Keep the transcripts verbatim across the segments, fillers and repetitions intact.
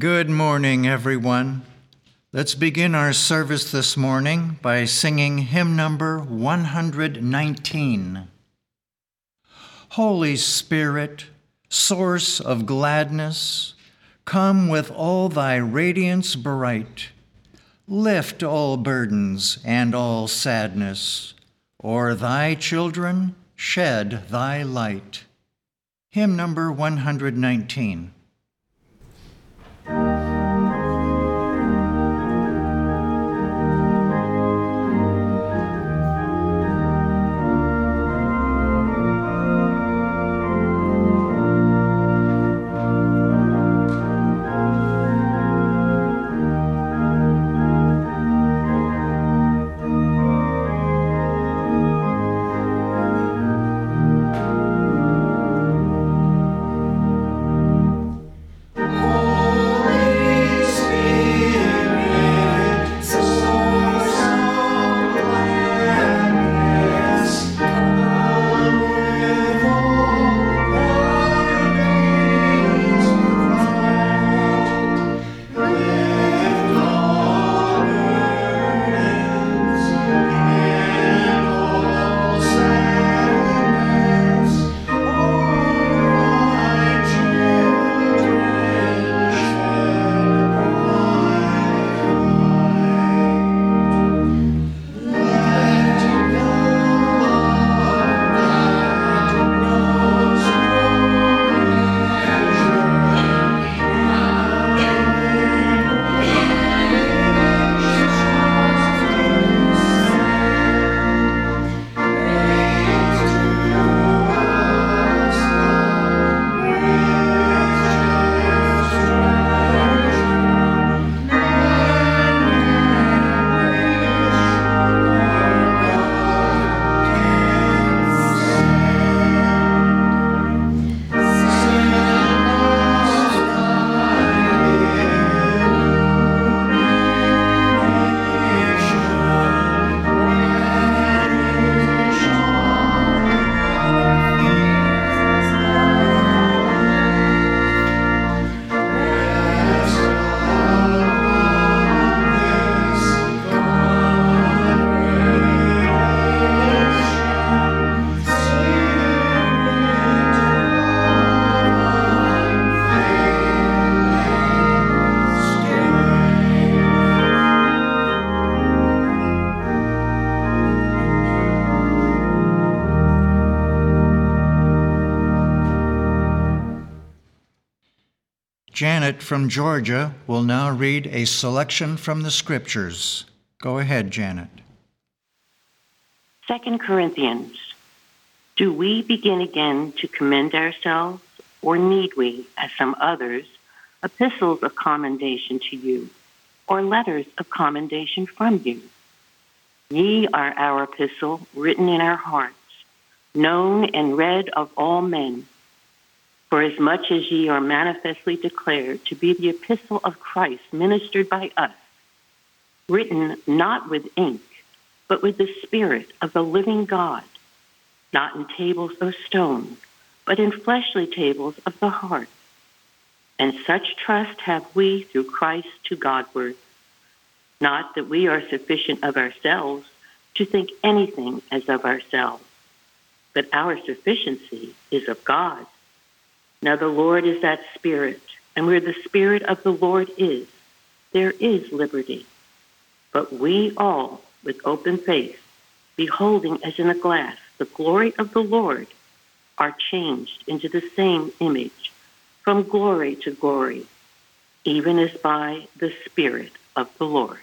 Good morning, everyone. Let's begin our service this morning by singing hymn number one hundred nineteen. Holy Spirit, source of gladness, come with all thy radiance bright. Lift all burdens and all sadness, o'er thy children shed thy light. Hymn number one hundred nineteen. Janet from Georgia will now read a selection from the scriptures. Go ahead, Janet. Second Corinthians. Do we begin again to commend ourselves, or need we, as some others, epistles of commendation to you, or letters of commendation from you? Ye are our epistle, written in our hearts, known and read of all men. For as much as ye are manifestly declared to be the epistle of Christ ministered by us, written not with ink, but with the Spirit of the living God, not in tables of stone, but in fleshly tables of the heart. And such trust have we through Christ to Godward. Not that we are sufficient of ourselves to think anything as of ourselves, but our sufficiency is of God. Now the Lord is that Spirit, and where the Spirit of the Lord is, there is liberty. But we all, with open face, beholding as in a glass the glory of the Lord, are changed into the same image, from glory to glory, even as by the Spirit of the Lord.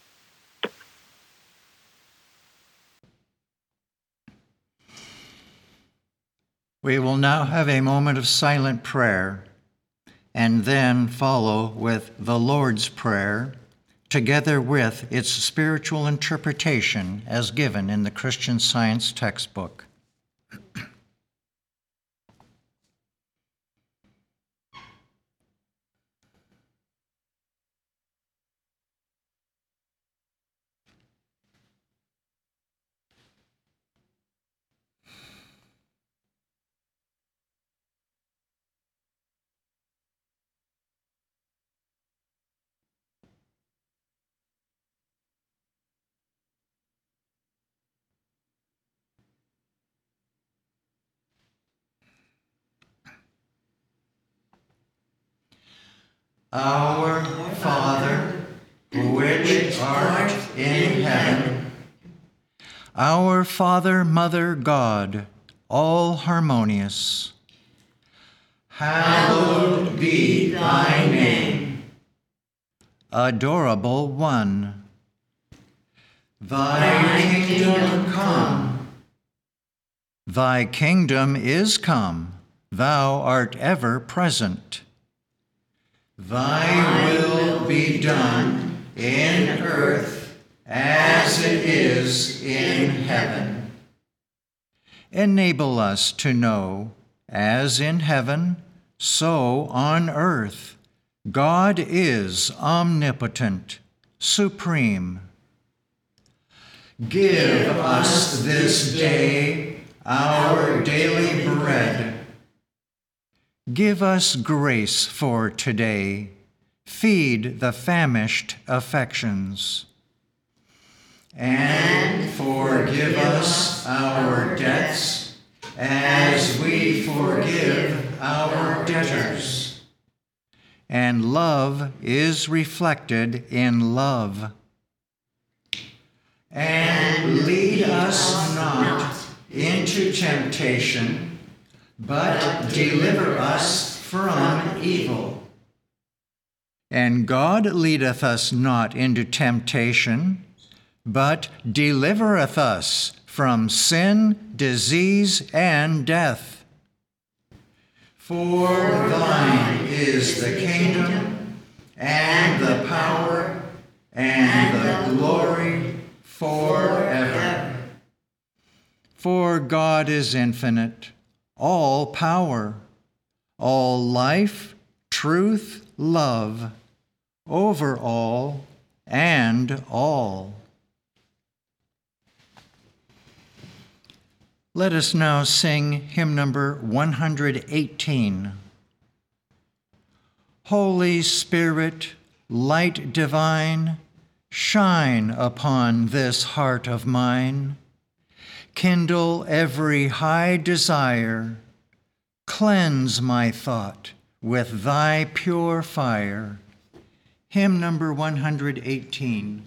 We will now have a moment of silent prayer and then follow with the Lord's Prayer, together with its spiritual interpretation as given in the Christian Science textbook. Our Father, which art in heaven, our Father, Mother, God, all harmonious, hallowed be thy name. Adorable One, thy kingdom come. Thy kingdom is come, thou art ever present. Thy will be done in earth as it is in heaven. Enable us to know, as in heaven, so on earth, God is omnipotent, supreme. Give us this day our daily bread. Give us grace for today. Feed the famished affections. And forgive us our debts as we forgive our debtors. And love is reflected in love. And lead us not into temptation, but deliver us from evil. And God leadeth us not into temptation, but delivereth us from sin, disease, and death. For thine is the kingdom, and the power, and the glory forever. For God is infinite, all power, all life, truth, love, over all and all. Let us now sing hymn number one hundred eighteen. Holy Spirit, light divine, shine upon this heart of mine. Kindle every high desire. Cleanse my thought with thy pure fire. Hymn number one hundred eighteen.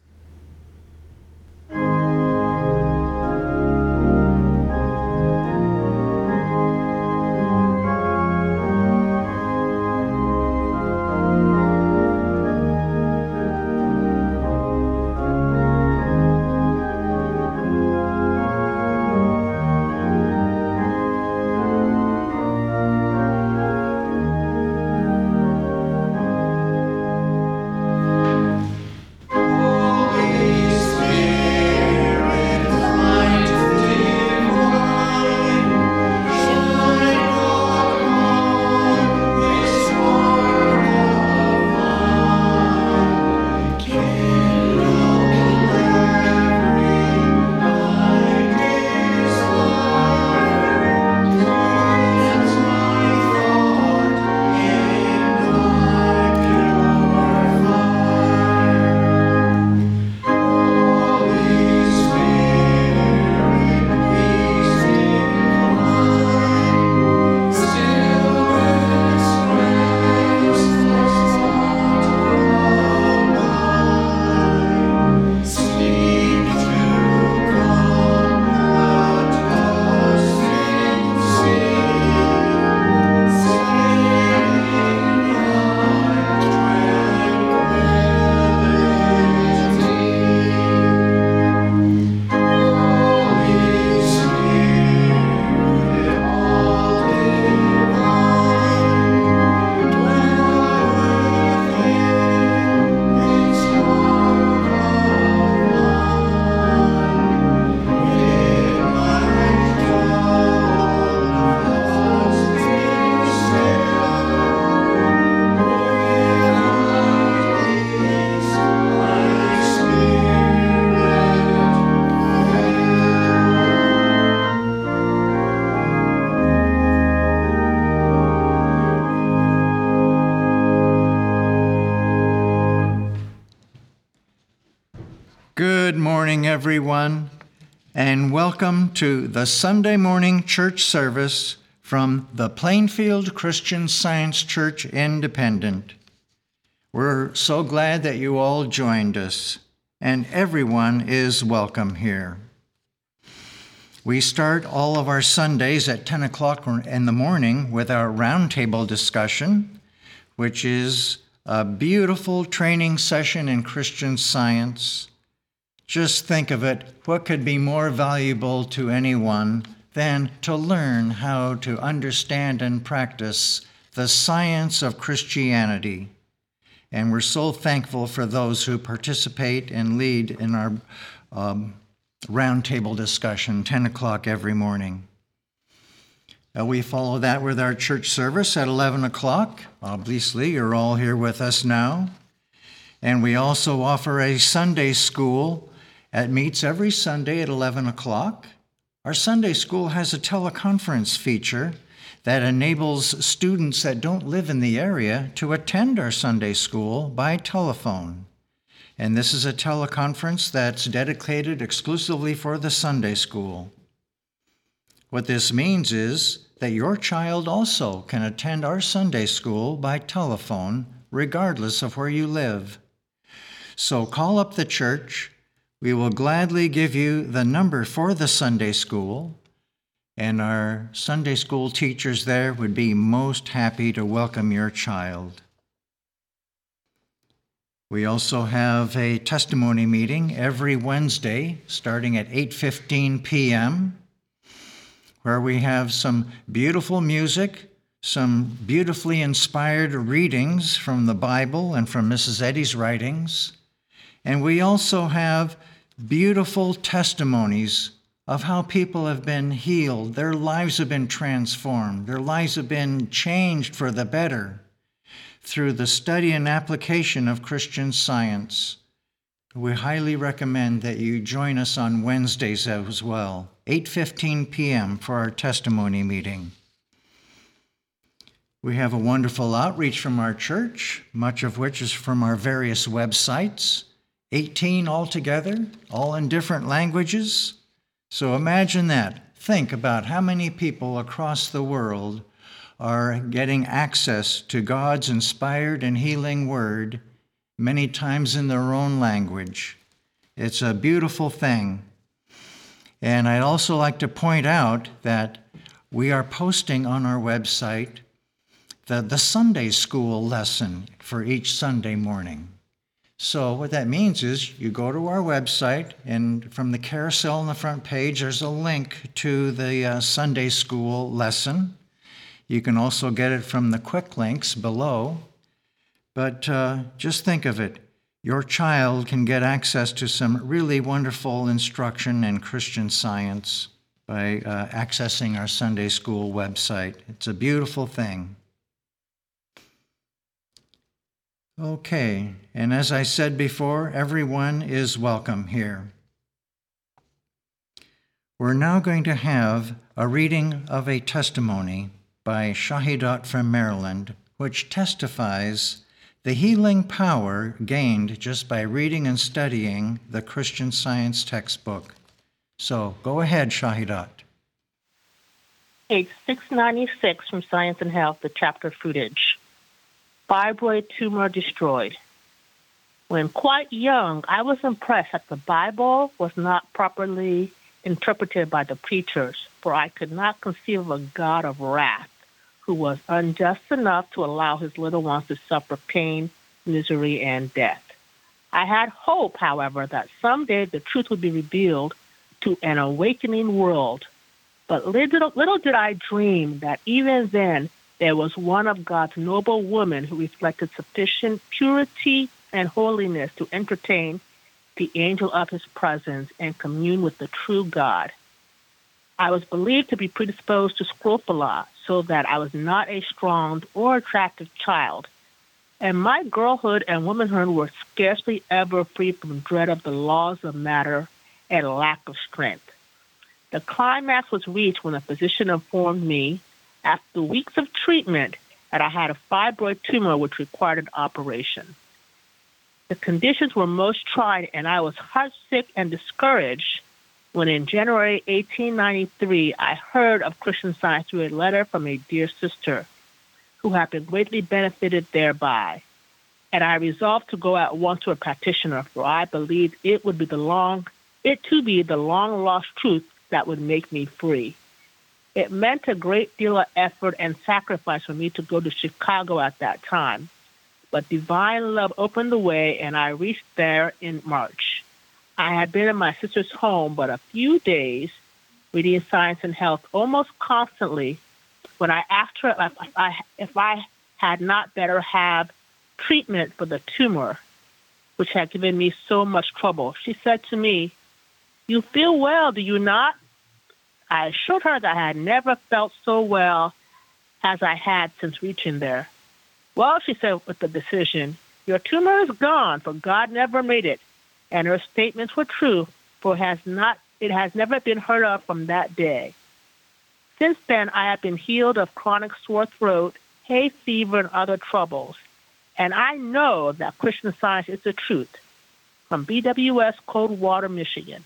Good morning, everyone, and welcome to the Sunday morning church service from the Plainfield Christian Science Church Independent. We're so glad that you all joined us, and everyone is welcome here. We start all of our Sundays at ten o'clock in the morning with our roundtable discussion, which is a beautiful training session in Christian Science. Just think of it, what could be more valuable to anyone than to learn how to understand and practice the science of Christianity? And we're so thankful for those who participate and lead in our um, roundtable discussion, ten o'clock every morning. Uh, we follow that with our church service at eleven o'clock. Obviously, you're all here with us now. And we also offer a Sunday school that meets every Sunday at eleven o'clock. Our Sunday school has a teleconference feature that enables students that don't live in the area to attend our Sunday school by telephone. And this is a teleconference that's dedicated exclusively for the Sunday school. What this means is that your child also can attend our Sunday school by telephone, regardless of where you live. So call up the church. We will gladly give you the number for the Sunday school, and our Sunday school teachers there would be most happy to welcome your child. We also have a testimony meeting every Wednesday starting at eight fifteen p.m., where we have some beautiful music, some beautifully inspired readings from the Bible and from Missus Eddy's writings. And we also have beautiful testimonies of how people have been healed, their lives have been transformed, their lives have been changed for the better through the study and application of Christian Science. We highly recommend that you join us on Wednesdays as well, eight fifteen p.m. for our testimony meeting. We have a wonderful outreach from our church, much of which is from our various websites, eighteen altogether, all in different languages. So imagine that. Think about how many people across the world are getting access to God's inspired and healing word, many times in their own language. It's a beautiful thing. And I'd also like to point out that we are posting on our website the, the Sunday school lesson for each Sunday morning. So what that means is you go to our website, and from the carousel on the front page, there's a link to the uh, Sunday school lesson. You can also get it from the quick links below. But uh, just think of it. Your child can get access to some really wonderful instruction in Christian Science by uh, accessing our Sunday school website. It's a beautiful thing. Okay, and as I said before, everyone is welcome here. We're now going to have a reading of a testimony by Shahidat from Maryland, which testifies the healing power gained just by reading and studying the Christian Science textbook. So go ahead, Shahidat. Page six ninety-six from Science and Health, the chapter Footage. Fibroid tumor destroyed. When quite young, I was impressed that the Bible was not properly interpreted by the preachers, for I could not conceive of a God of wrath who was unjust enough to allow his little ones to suffer pain, misery, and death. I had hope, however, that someday the truth would be revealed to an awakening world. But little, little did I dream that even then there was one of God's noble women who reflected sufficient purity and holiness to entertain the angel of his presence and commune with the true God. I was believed to be predisposed to scrofula, so that I was not a strong or attractive child, and my girlhood and womanhood were scarcely ever free from dread of the laws of matter and lack of strength. The climax was reached when a physician informed me, after weeks of treatment, that I had a fibroid tumor which required an operation. The conditions were most trying, and I was heartsick and discouraged when in January eighteen ninety-three I heard of Christian Science through a letter from a dear sister who had been greatly benefited thereby. and I resolved to go at once to a practitioner, for I believed it would be the long, it to be the long-lost truth that would make me free. It meant a great deal of effort and sacrifice for me to go to Chicago at that time, but divine love opened the way, and I reached there in March. I had been in my sister's home but a few days, reading Science and Health almost constantly, when I asked her if I, if I had not better have treatment for the tumor, which had given me so much trouble. She said to me, "You feel well, do you not?" I assured her that I had never felt so well as I had since reaching there. "Well," she said with the decision, "your tumor is gone, for God never made it." And her statements were true, for it has not it has never been heard of from that day. Since then, I have been healed of chronic sore throat, hay fever, and other troubles. And I know that Christian Science is the truth. From B W S Coldwater, Michigan.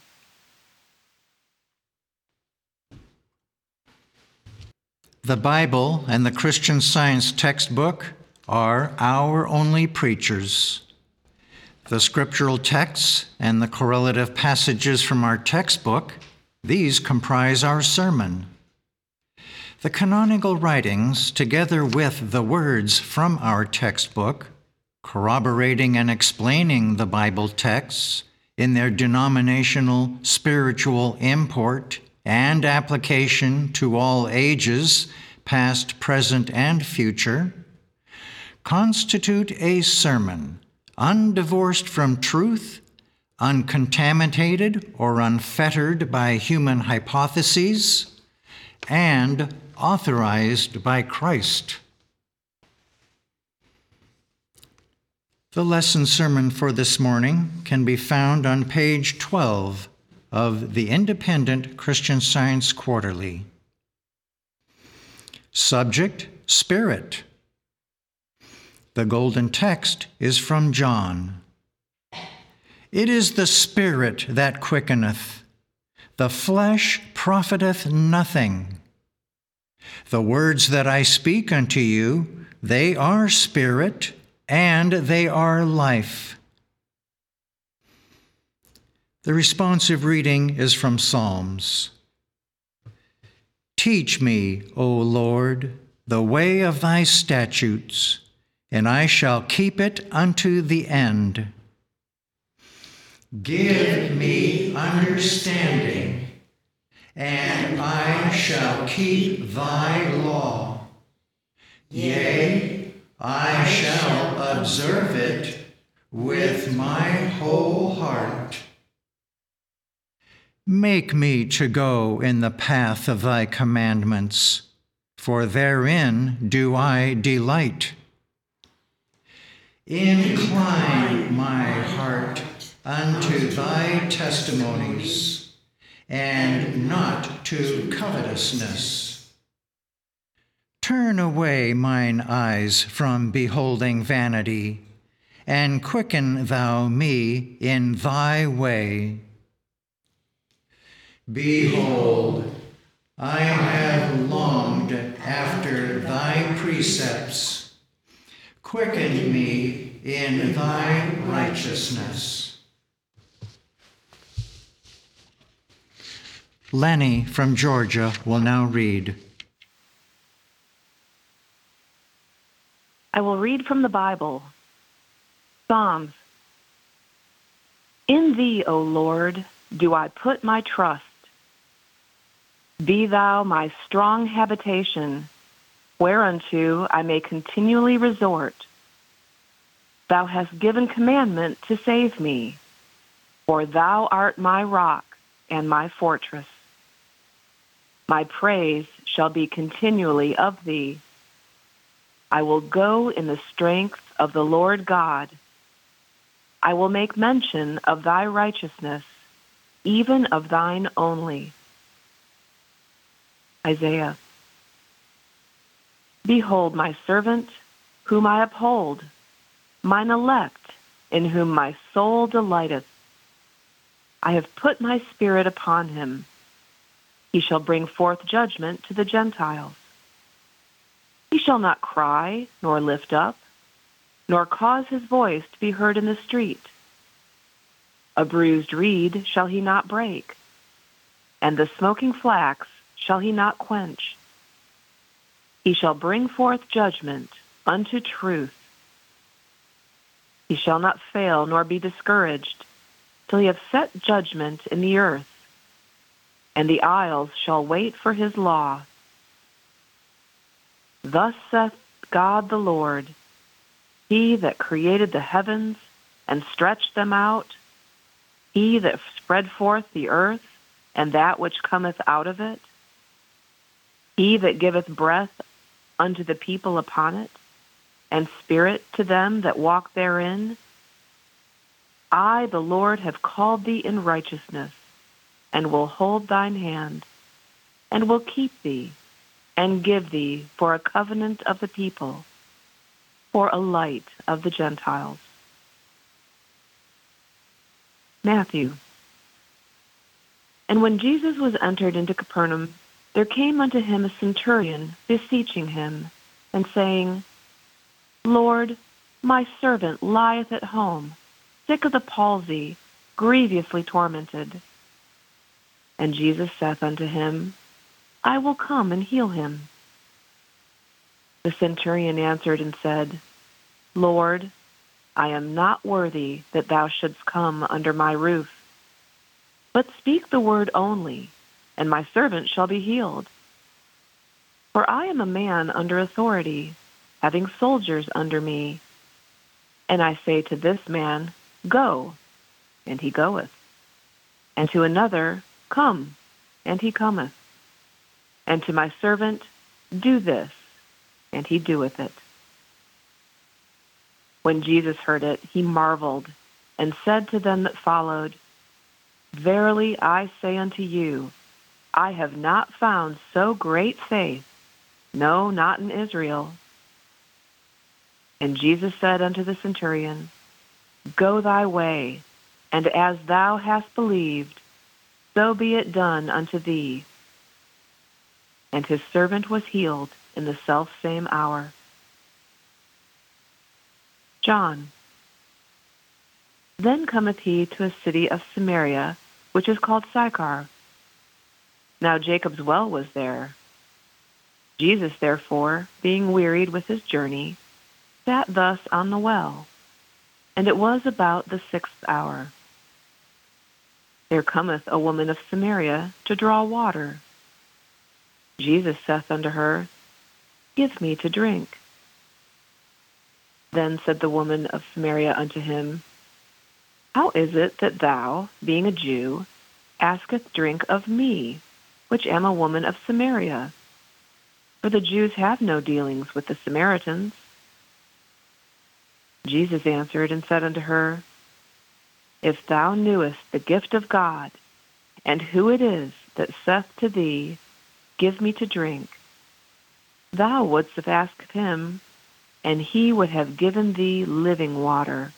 The Bible and the Christian Science textbook are our only preachers. The scriptural texts and the correlative passages from our textbook, these comprise our sermon. The canonical writings, together with the words from our textbook, corroborating and explaining the Bible texts in their denominational spiritual import and application to all ages, past, present, and future, constitute a sermon undivorced from truth, uncontaminated or unfettered by human hypotheses, and authorized by Christ. The lesson sermon for this morning can be found on page twelve of the Independent Christian Science Quarterly. Subject, Spirit. The golden text is from John. It is the Spirit that quickeneth. The flesh profiteth nothing. The words that I speak unto you, they are spirit, and they are life. The responsive reading is from Psalms. Teach me, O Lord, the way of thy statutes, and I shall keep it unto the end. Give me understanding, and I shall keep thy law. Yea, I shall observe it with my whole heart. Make me to go in the path of thy commandments, for therein do I delight. Incline my heart unto thy testimonies, and not to covetousness. Turn away mine eyes from beholding vanity, and quicken thou me in thy way. Behold, I have longed after thy precepts. Quicken me in thy righteousness. Lenny from Georgia will now read. I will read from the Bible. Psalms. In thee, O Lord, do I put my trust. Be thou my strong habitation, whereunto I may continually resort. Thou hast given commandment to save me, for thou art my rock and my fortress. My praise shall be continually of thee. I will go in the strength of the Lord God. I will make mention of thy righteousness, even of thine only. Isaiah. Behold my servant, whom I uphold, mine elect, in whom my soul delighteth. I have put my spirit upon him. He shall bring forth judgment to the Gentiles. He shall not cry, nor lift up, nor cause his voice to be heard in the street. A bruised reed shall he not break, and the smoking flax shall he not quench. He shall bring forth judgment unto truth. He shall not fail nor be discouraged, till he have set judgment in the earth, and the isles shall wait for his law. Thus saith God the Lord, he that created the heavens and stretched them out, he that spread forth the earth and that which cometh out of it, he that giveth breath unto the people upon it, and spirit to them that walk therein. I, the Lord, have called thee in righteousness, and will hold thine hand, and will keep thee, and give thee for a covenant of the people, for a light of the Gentiles. Matthew. And when Jesus was entered into Capernaum, there came unto him a centurion, beseeching him, and saying, Lord, my servant lieth at home, sick of the palsy, grievously tormented. And Jesus saith unto him, I will come and heal him. The centurion answered and said, Lord, I am not worthy that thou shouldst come under my roof. But speak the word only, and my servant shall be healed. For I am a man under authority, having soldiers under me. And I say to this man, Go, and he goeth. And to another, Come, and he cometh. And to my servant, Do this, and he doeth it. When Jesus heard it, he marveled, and said to them that followed, Verily I say unto you, I have not found so great faith, no, not in Israel. And Jesus said unto the centurion, Go thy way, and as thou hast believed, so be it done unto thee. And his servant was healed in the selfsame hour. John. Then cometh he to a city of Samaria, which is called Sychar. Now Jacob's well was there. Jesus, therefore, being wearied with his journey, sat thus on the well, and it was about the sixth hour. There cometh a woman of Samaria to draw water. Jesus saith unto her, Give me to drink. Then said the woman of Samaria unto him, How is it that thou, being a Jew, askest drink of me, which am a woman of Samaria? For the Jews have no dealings with the Samaritans. Jesus answered and said unto her, If thou knewest the gift of God, and who it is that saith to thee, Give me to drink, thou wouldst have asked him, and he would have given thee living water.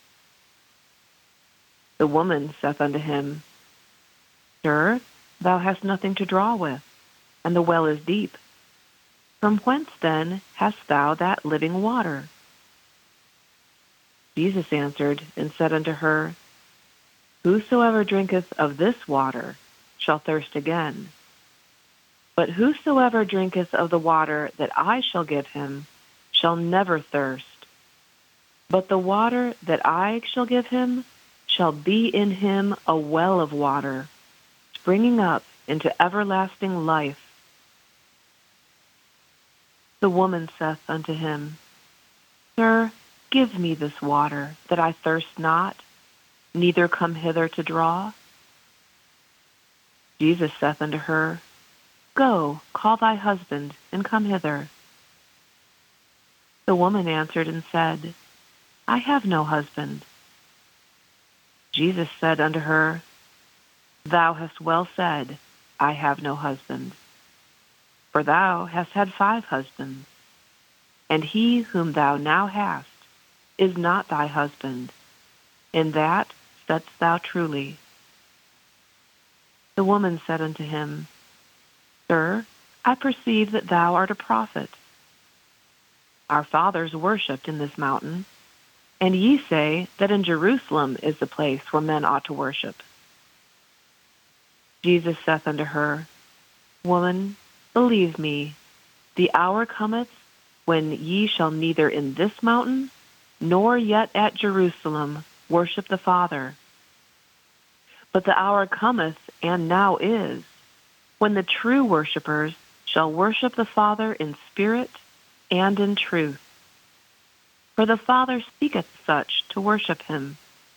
The woman saith unto him, Sir, thou hast nothing to draw with, and the well is deep. From whence then hast thou that living water? Jesus answered and said unto her, Whosoever drinketh of this water shall thirst again. But whosoever drinketh of the water that I shall give him shall never thirst. But the water that I shall give him shall be in him a well of water, springing up into everlasting life. The woman saith unto him, Sir, give me this water, that I thirst not, neither come hither to draw. Jesus saith unto her, Go, call thy husband, and come hither. The woman answered and said, I have no husband. Jesus said unto her, Thou hast well said, I have no husband. For thou hast had five husbands, and he whom thou now hast is not thy husband. In that saidst thou truly. The woman said unto him, Sir, I perceive that thou art a prophet. Our fathers worshipped in this mountain, and ye say that in Jerusalem is the place where men ought to worship. Jesus saith unto her, Woman, believe me, the hour cometh when ye shall neither in this mountain nor yet at Jerusalem worship the Father. But the hour cometh, and now is, when the true worshipers shall worship the Father in spirit and in truth. For the Father seeketh such to worship him.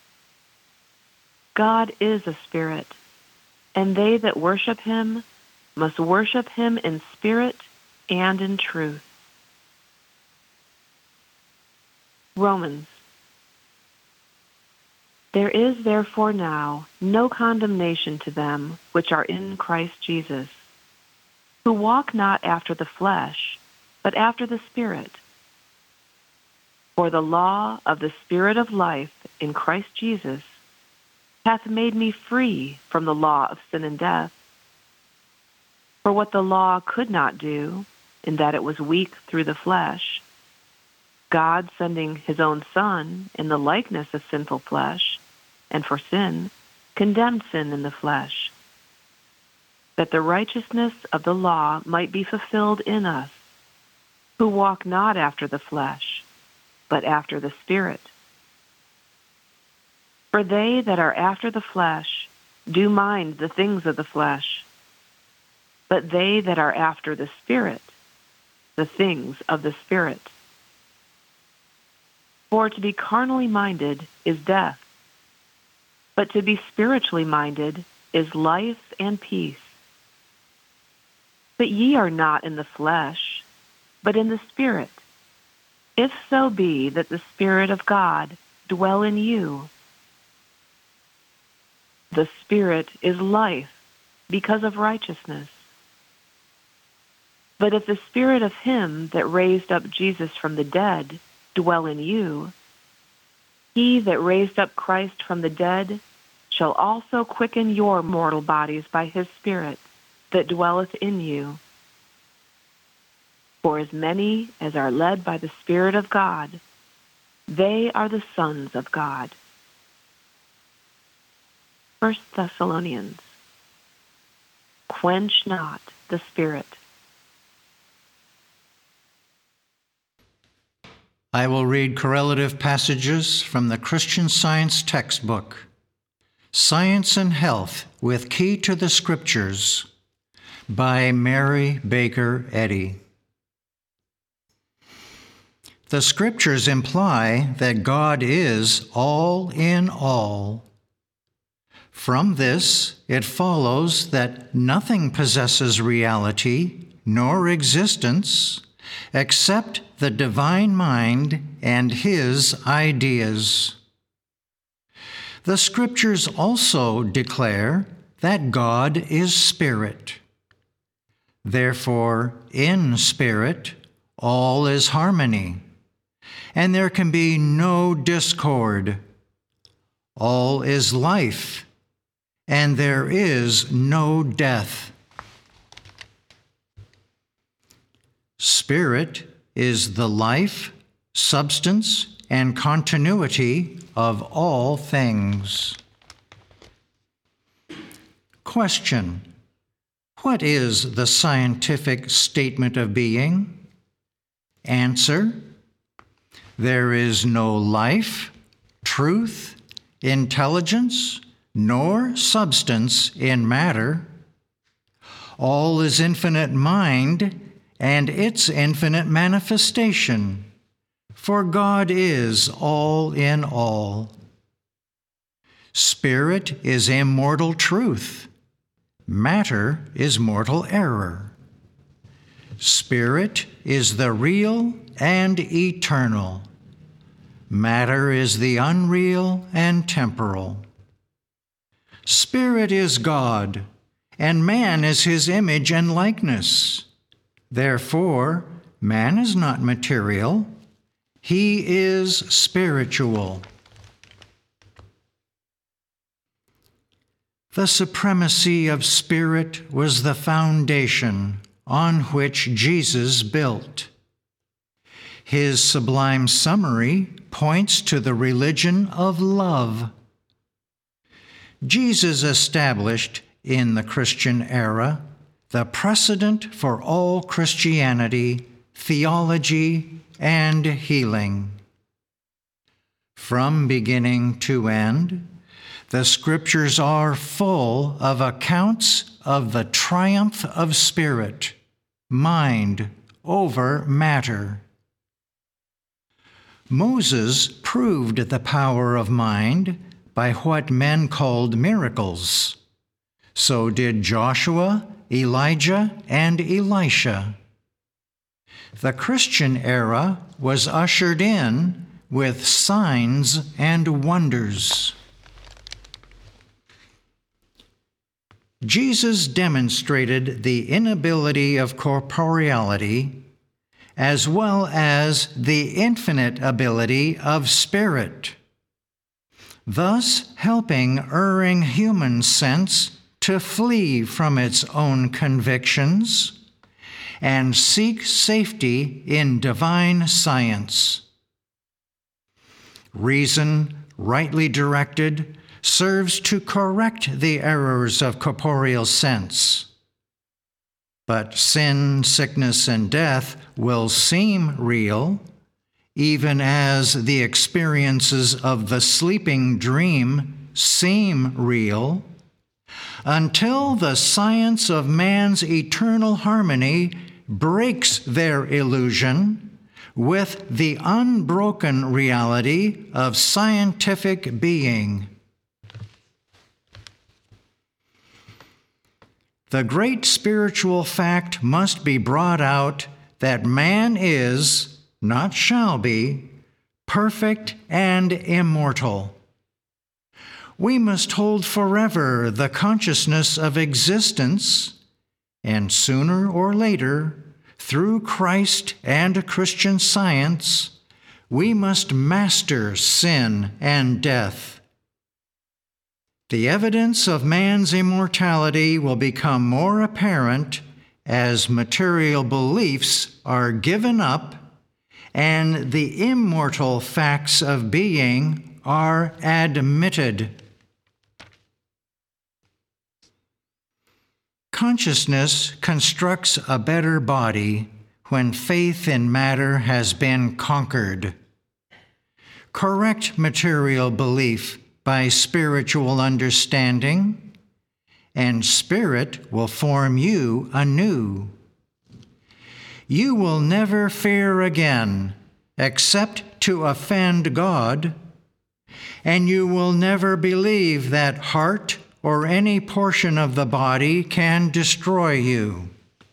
God is a spirit, and they that worship him must worship him in spirit and in truth. Romans. There is therefore now no condemnation to them which are in Christ Jesus, who walk not after the flesh, but after the Spirit. For the law of the Spirit of life in Christ Jesus hath made me free from the law of sin and death. For what the law could not do, in that it was weak through the flesh, God sending his own Son in the likeness of sinful flesh, and for sin, condemned sin in the flesh, that the righteousness of the law might be fulfilled in us, who walk not after the flesh, but after the Spirit. For they that are after the flesh do mind the things of the flesh, but they that are after the Spirit, the things of the Spirit. For to be carnally minded is death, but to be spiritually minded is life and peace. But ye are not in the flesh, but in the Spirit, if so be that the Spirit of God dwell in you. The Spirit is life because of righteousness. But if the Spirit of him that raised up Jesus from the dead dwell in you, he that raised up Christ from the dead shall also quicken your mortal bodies by his Spirit that dwelleth in you. For as many as are led by the Spirit of God, they are the sons of God. First Thessalonians. Quench not the Spirit. I will read correlative passages from the Christian Science textbook, Science and Health with Key to the Scriptures, by Mary Baker Eddy. The Scriptures imply that God is all in all. From this, it follows that nothing possesses reality nor existence except the divine mind and his ideas. The Scriptures also declare that God is spirit. Therefore, in spirit, all is harmony, and there can be no discord. All is life, and there is no death. Spirit is the life, substance, and continuity of all things. Question: what is the scientific statement of being? Answer: there is no life, truth, intelligence, nor substance in matter. All is infinite mind and its infinite manifestation, for God is all in all. Spirit is immortal truth. Matter is mortal error. Spirit is the real and eternal. Matter is the unreal and temporal. Spirit is God, and man is his image and likeness. Therefore, man is not material. He is spiritual. The supremacy of Spirit was the foundation on which Jesus built. His sublime summary points to the religion of love. Jesus established in the Christian era the precedent for all Christianity, theology, and healing. From beginning to end, the Scriptures are full of accounts of the triumph of spirit, mind over matter. Moses proved the power of mind by what men called miracles. So did Joshua, Elijah, and Elisha. The Christian era was ushered in with signs and wonders. Jesus demonstrated the inability of corporeality as well as the infinite ability of spirit, thus helping erring human sense to flee from its own convictions and seek safety in divine science. Reason, rightly directed, serves to correct the errors of corporeal sense. But sin, sickness, and death will seem real, even as the experiences of the sleeping dream seem real, until the science of man's eternal harmony breaks their illusion with the unbroken reality of scientific being. The great spiritual fact must be brought out that man is, not shall be, perfect and immortal. We must hold forever the consciousness of existence, and sooner or later, through Christ and Christian science, we must master sin and death. The evidence of man's immortality will become more apparent as material beliefs are given up and the immortal facts of being are admitted. Consciousness constructs a better body when faith in matter has been conquered. Correct material belief by spiritual understanding, and spirit will form you anew. You will never fear again, except to offend God, and you will never believe that heart or any portion of the body can destroy you.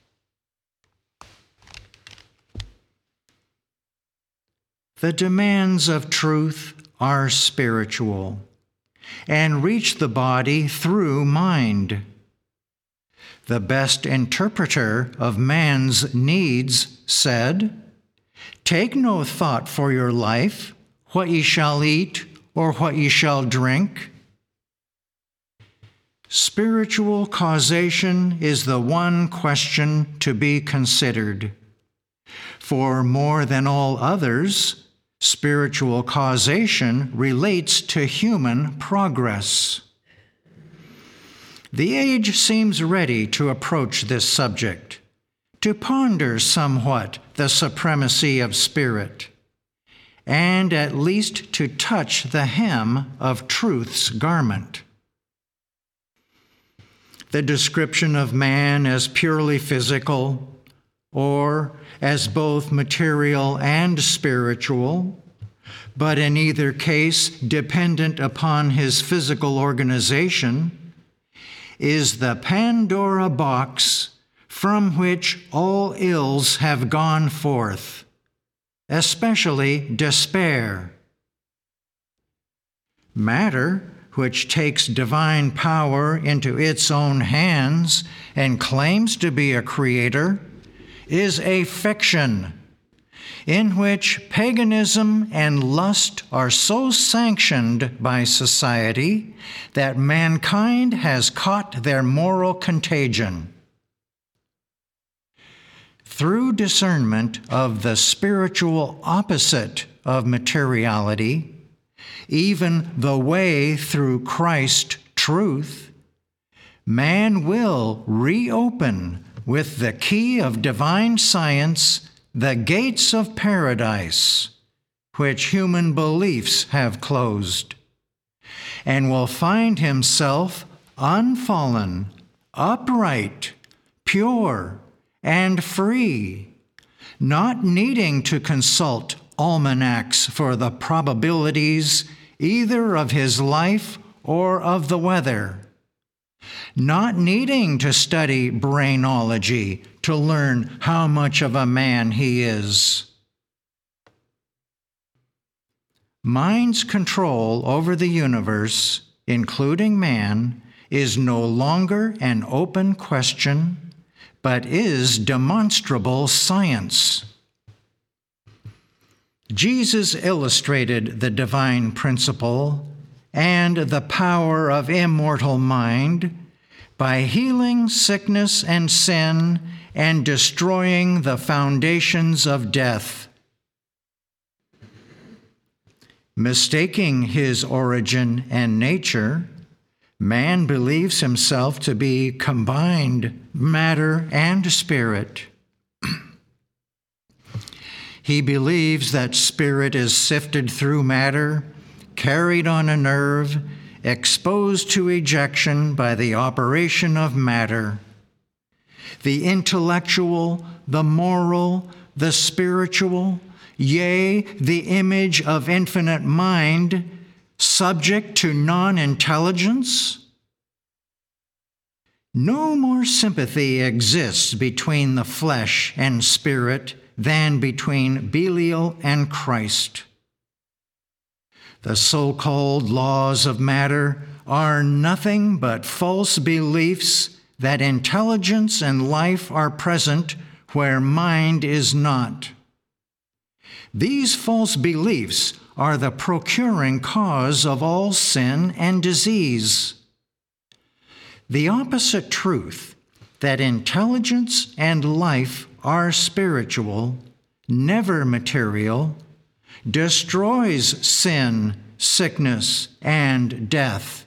The demands of truth are spiritual and reach the body through mind. The best interpreter of man's needs said, "Take no thought for your life, what ye shall eat or what ye shall drink." Spiritual causation is the one question to be considered. For more than all others, spiritual causation relates to human progress. The age seems ready to approach this subject, to ponder somewhat the supremacy of spirit, and at least to touch the hem of truth's garment. The description of man as purely physical, or as both material and spiritual, but in either case dependent upon his physical organization, is the Pandora box from which all ills have gone forth, especially despair. Matter, which takes divine power into its own hands and claims to be a creator, is a fiction in which paganism and lust are so sanctioned by society that mankind has caught their moral contagion. through discernment of the spiritual opposite of materiality, even the way through Christ truth, man will reopen with the key of divine science the gates of paradise, which human beliefs have closed, and will find himself unfallen, upright, pure, and free, not needing to consult almanacs for the probabilities either of his life or of the weather, not needing to study brainology to learn how much of a man he is. Mind's control over the universe, including man, is no longer an open question, but is demonstrable science. Jesus illustrated the divine principle and the power of immortal mind by healing sickness and sin and destroying the foundations of death. Mistaking his origin and nature, man believes himself to be combined matter and spirit. He believes that spirit is sifted through matter, carried on a nerve, exposed to ejection by the operation of matter. The intellectual, the moral, the spiritual, yea, the image of infinite mind, subject to non-intelligence? No more sympathy exists between the flesh and spirit than between Belial and Christ. The so-called laws of matter are nothing but false beliefs that intelligence and life are present where mind is not. These false beliefs are the procuring cause of all sin and disease. The opposite truth, that intelligence and life are spiritual, never material, destroys sin, sickness, and death.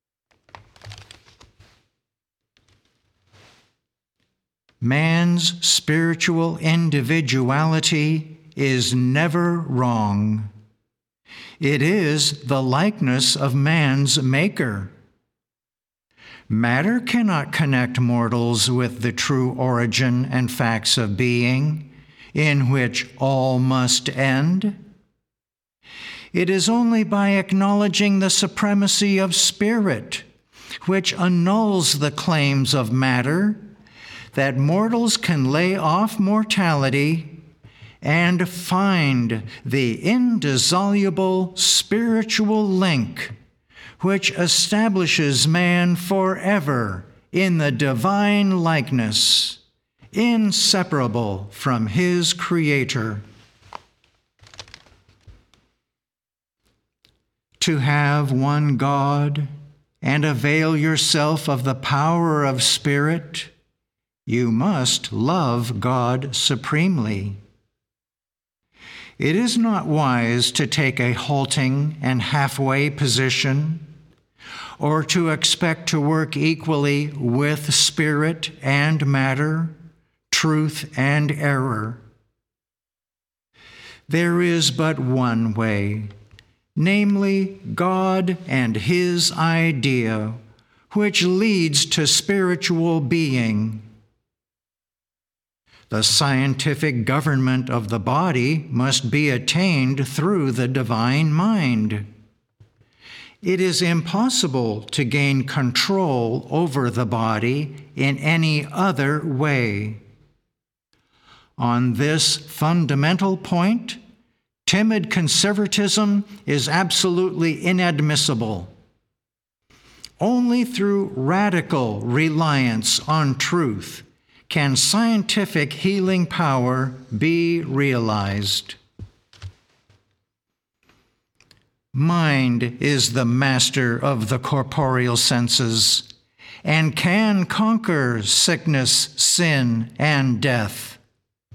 Man's spiritual individuality is never wrong. It is the likeness of man's maker. Matter cannot connect mortals with the true origin and facts of being, in which all must end. It is only by acknowledging the supremacy of spirit, which annuls the claims of matter, that mortals can lay off mortality and find the indissoluble spiritual link which establishes man forever in the divine likeness, inseparable from his Creator. To have one God and avail yourself of the power of Spirit, you must love God supremely. It is not wise to take a halting and halfway position, or to expect to work equally with spirit and matter, truth and error. There is but one way, namely God and His idea, which leads to spiritual being. The scientific government of the body must be attained through the divine mind. It is impossible to gain control over the body in any other way. On this fundamental point, timid conservatism is absolutely inadmissible. Only through radical reliance on truth can scientific healing power be realized. Mind is the master of the corporeal senses and can conquer sickness, sin, and death.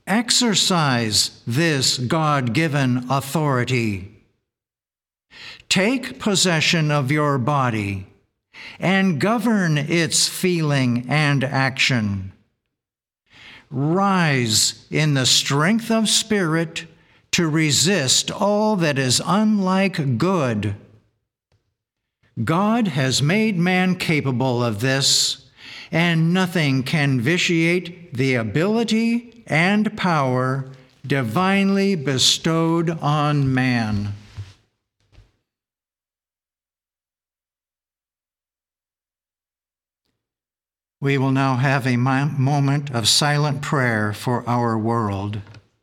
Exercise this God-given authority. Take possession of your body and govern its feeling and action. Rise in the strength of spirit to resist all that is unlike good. God has made man capable of this, and nothing can vitiate the ability and power divinely bestowed on man. We will now have a moment of silent prayer for our world.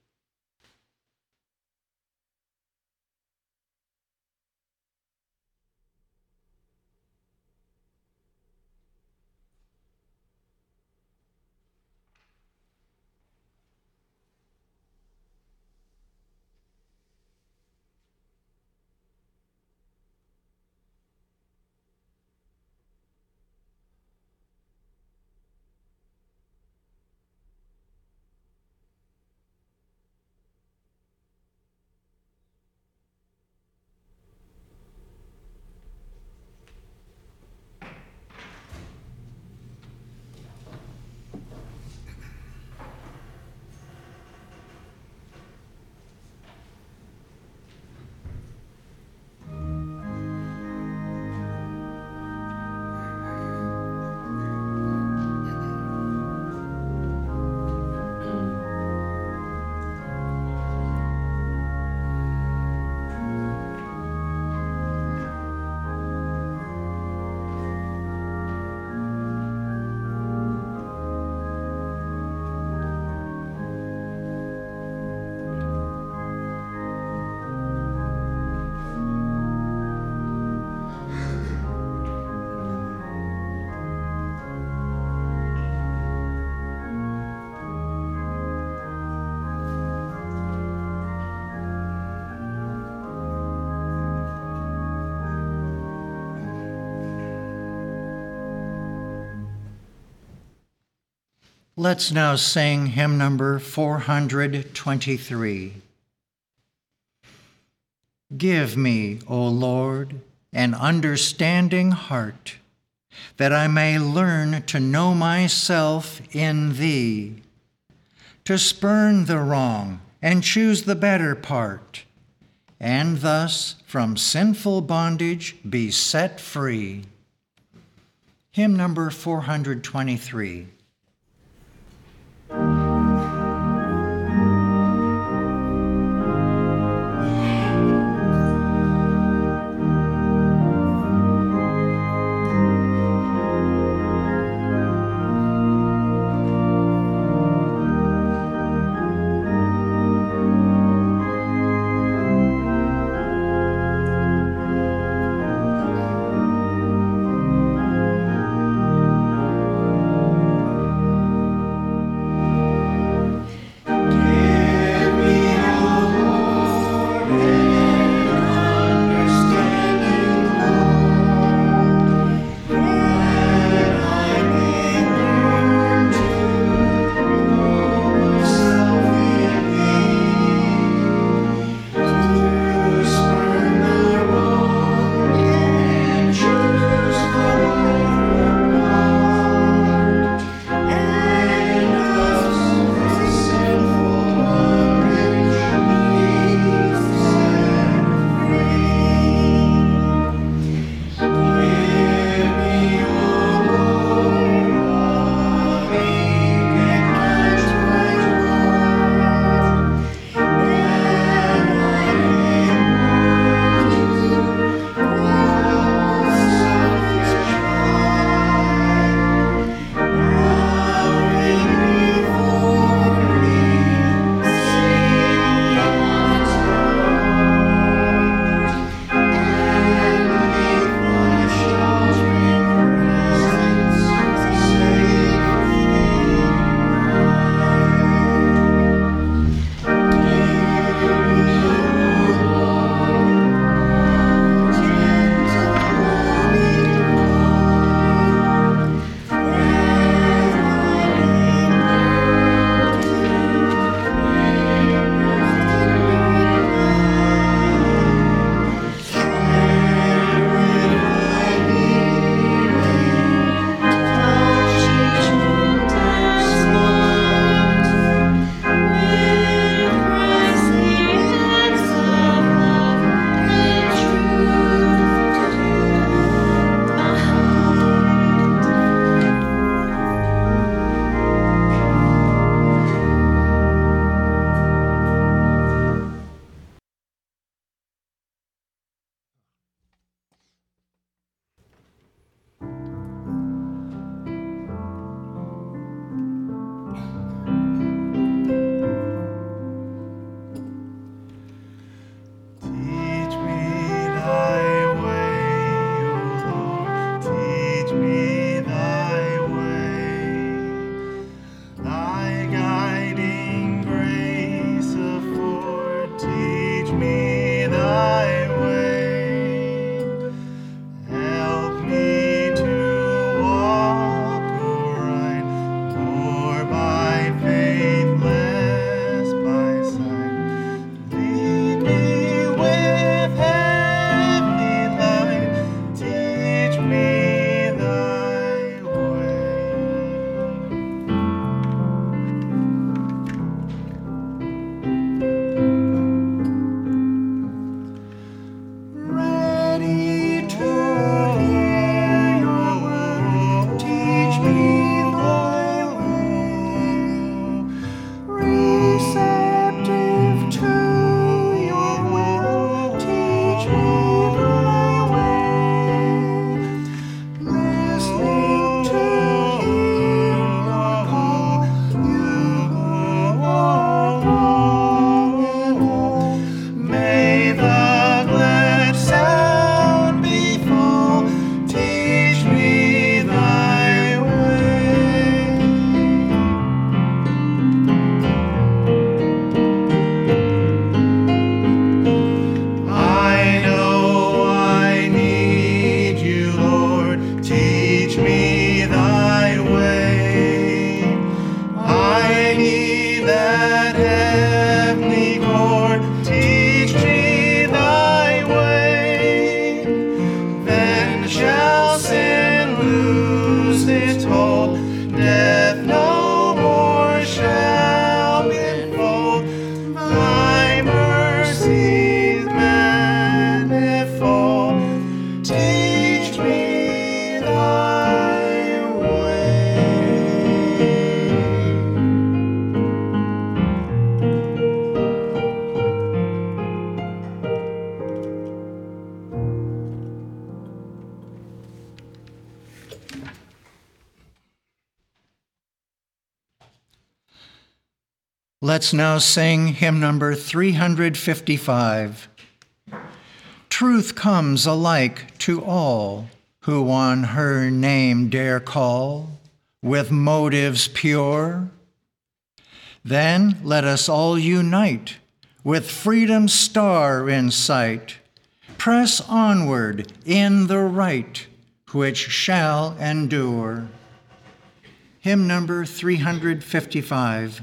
Let's now sing hymn number four hundred twenty-three. Give me, O Lord, an understanding heart, that I may learn to know myself in Thee, to spurn the wrong and choose the better part, and thus from sinful bondage be set free. Hymn number four hundred twenty-three. Let's now sing hymn number three hundred fifty-five. Truth comes alike to all who on her name dare call with motives pure. Then let us all unite with freedom's star in sight, press onward in the right which shall endure. Hymn number three hundred fifty-five.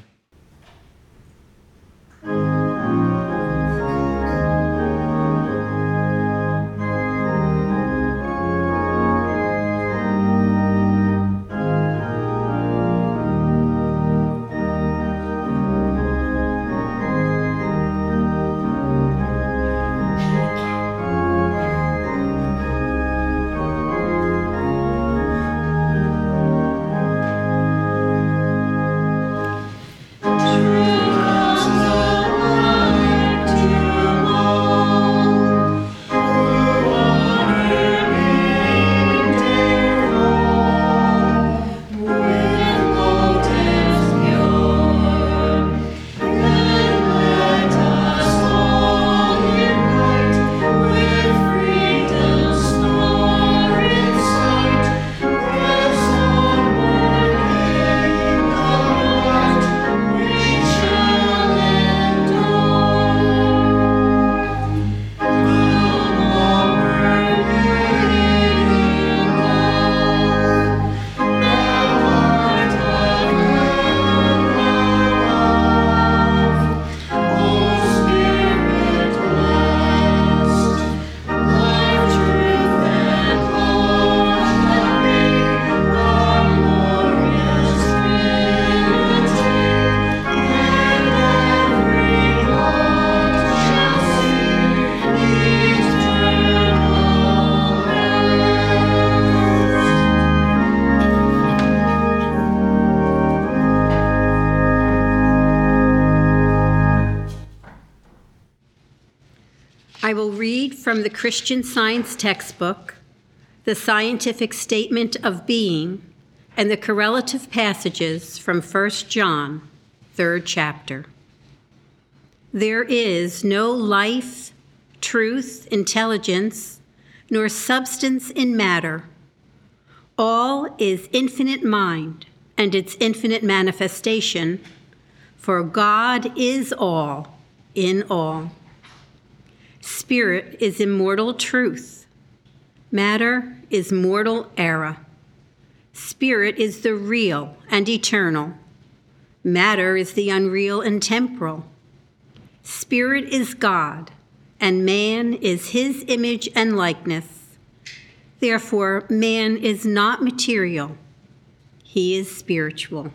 I will read from the Christian Science textbook, the Scientific Statement of Being, and the correlative passages from First John, third chapter. There is no life, truth, intelligence, nor substance in matter. All is infinite mind and its infinite manifestation, for God is all in all. Spirit is immortal truth. Matter is mortal error. Spirit is the real and eternal. Matter is the unreal and temporal. Spirit is God, and man is his image and likeness. Therefore, man is not material. He is spiritual.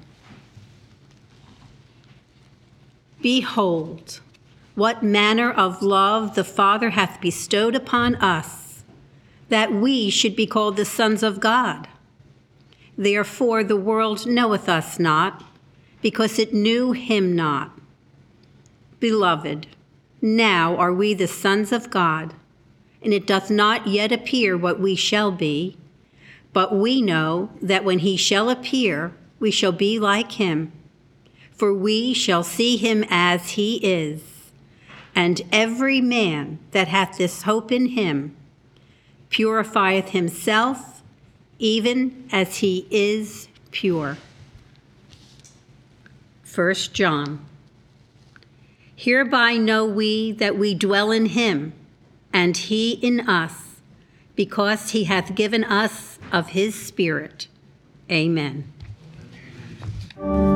Behold, what manner of love the Father hath bestowed upon us, that we should be called the sons of God. Therefore the world knoweth us not, because it knew him not. Beloved, now are we the sons of God, and it doth not yet appear what we shall be, but we know that when he shall appear, we shall be like him, for we shall see him as he is. And every man that hath this hope in him purifieth himself, even as he is pure. First John. Hereby know we that we dwell in him, and he in us, because he hath given us of his Spirit. Amen.